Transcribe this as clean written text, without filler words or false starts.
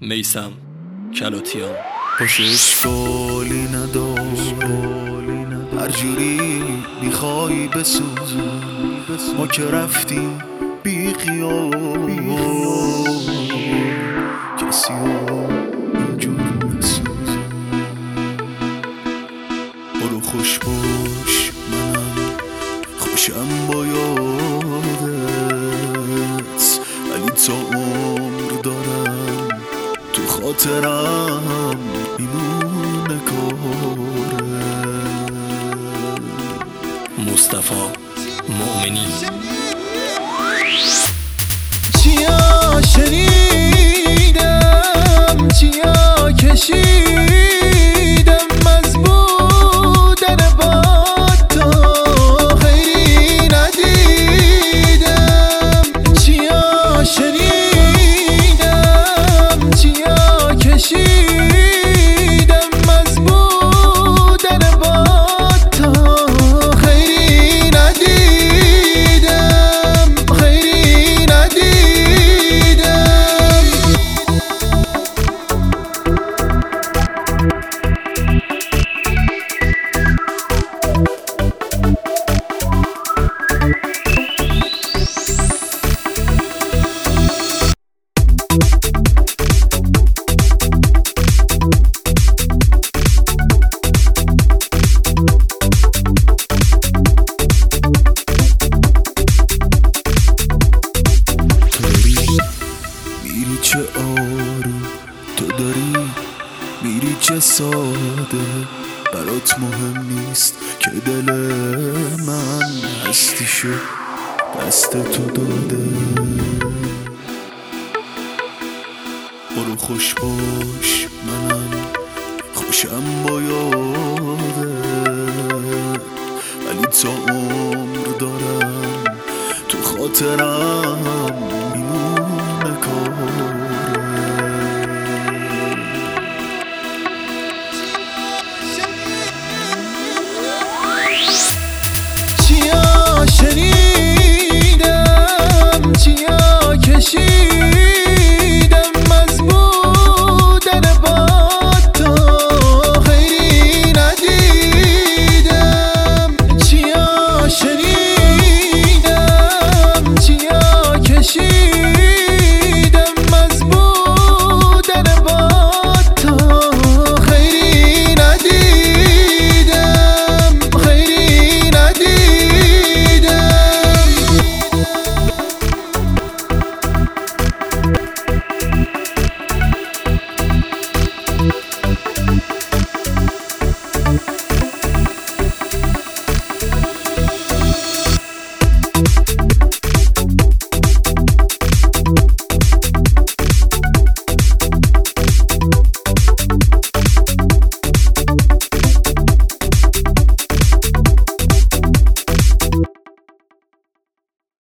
میثم کلاتیان. پاش اشکالی نداره، هر جوری میخوای بسوز، ما که رفتیم بی خیال، کسی ها اینجور نسوز. برو خوش باش، منم خوشم با یادت، ولی تا عمر دارم تو خاطرم میمونه کاره. مصطفی مؤمنی. چیا شنیدم، چیا کشیدم از بودن با تو، خیری ندیدم. چیا شنیدم، چیا کشیدم از بودن با تو، خیری ندیدم، خیری ندیدم. میری چه آروم، تو داری میری چه ساده، برات مهم نیست که دل من هستیشو دست تو داده. برو خوش باش، منم خوشم با یادت، ولی تا عمر دارم تو خاطرم میمونه کار.